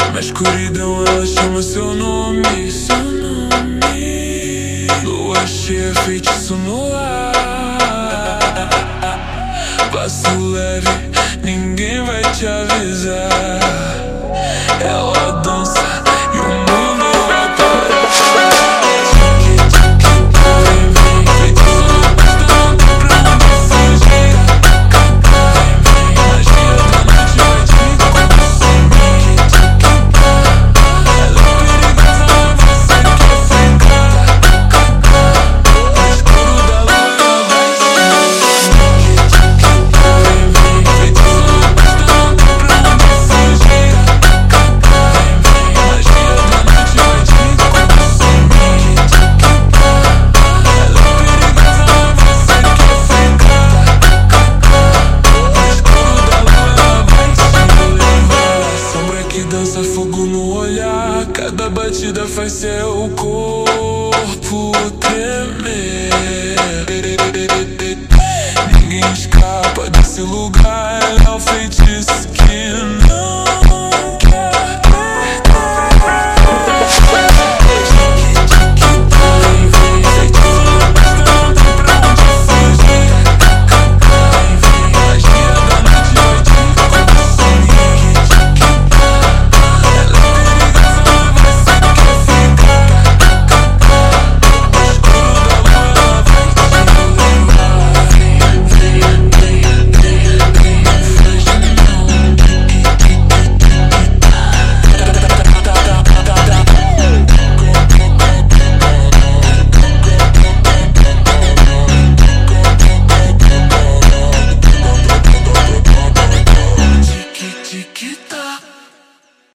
Na escuridão ela chama seu nome. Lua cheia, feitiço no ar. Passo leve, ninguém vai te avisar. Ela dança e o mundo vai parar. Dança fogo no olhar, cada batida faz seu corpo tremer. Ninguém escapa desse lugar, é o feitiço que não